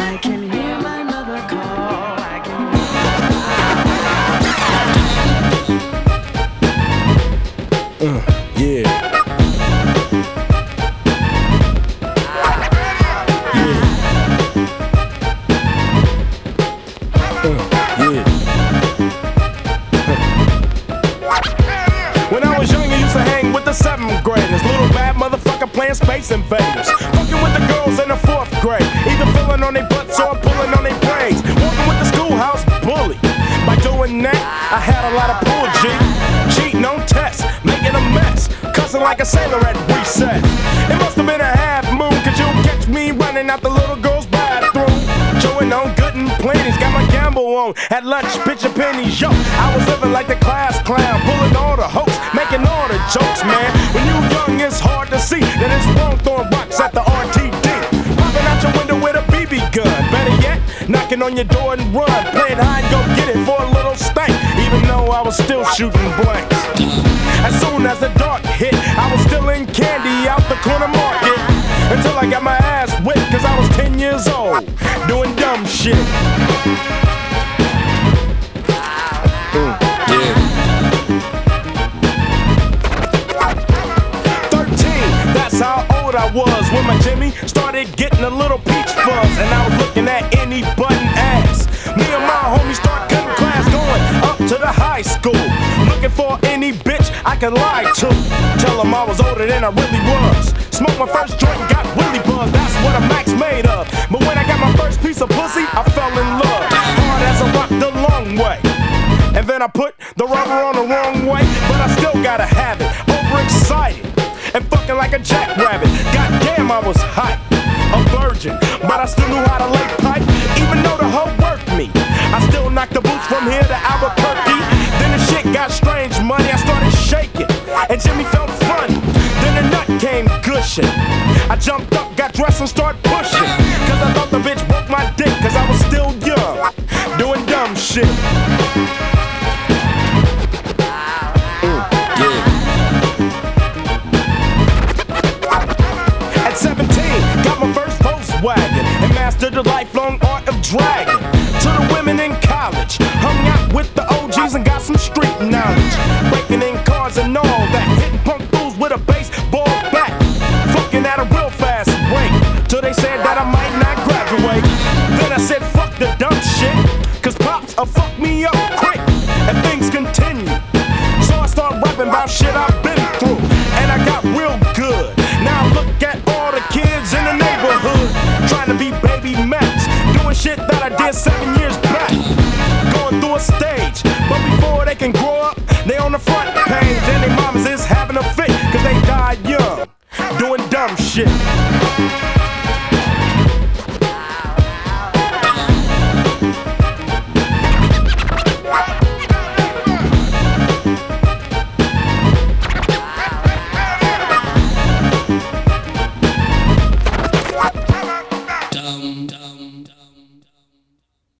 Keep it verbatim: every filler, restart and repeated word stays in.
I can hear my mother call. I can Uh, yeah. Yeah. Uh, yeah. When I was young, I used to hang with the seventh graders. Little bad motherfucker playing Space Invaders. Fucking with the girls in the fourth grade. Either filling on their butts or pulling on their braids. Walking with the schoolhouse bully. By doing that, I had a lot of pull, G. Cheating on tests, making a mess. Cussing like a sailor at recess. It must have been a half moon, cause you'll catch me running out the little girl's bathroom. Chewing on good and plenty's, got my gamble on. At lunch, pitching pennies, yo. I was living like the class clown, pulling all the hopes, making all the jokes, man. When you young, it's hard to see that it's wrong throwing rocks at the R T D. Popping out your window with a B B gun. Better yet, knocking on your door and run. Playing hide and go get it for a little stank, even though I was still shooting blanks. As soon as the dark hit, I was still in candy out the corner market. Until I got my ass whipped, cause I was ten years old, doing dumb shit. Mm, yeah. thirteen, that's how old I was when my Jimmy started getting a little peach fuzz. And I was looking at any button ass. Me and my homies start cutting class, going up to the high school. Looking for any bitch I could lie to. Tell them I was older than I really was. Smoked my first joint and got really buzzed. That's what a Mac's made of. But when I got my first piece of pussy, I fell in love. Hard as a rock the long way. And then I put the rubber on the wrong way. But I still gotta have it. Overexcited and fucking like a jackrabbit. Goddamn, I was hot, a virgin, but I still knew how to lay pipe. Even though the hoe worked me, I still knocked the boots from here to Albuquerque. Then the shit got strange, money. I started shaking, and Jimmy felt funny. Then the nut came gushing. I jumped up, got dressed, and started pushing. Cause I thought the bitch broke my dick, cause I was still young, doing dumb shit. Mm, yeah. At seventeen, got my first Volkswagen and mastered the lifelong art of dragging. To the women in college, hung out with the O Gs and got some street knowledge. Breaking in cars and all that, hitting punk fools with a baseball bat. Fucking at a real fast rate, till they said that I might not graduate. Then I said fuck the dumb shit, cause pops will fuck me up quick. And things continue, so I start rapping about shit I've been through. And I got real good. Now look at all the kids in the neighborhood, trying to be baby Max, doing shit that I did seven years back. Going through a stage, but before they can grow up, they on the front page. And their mamas is having a fit, cause they died young, doing dumb shit.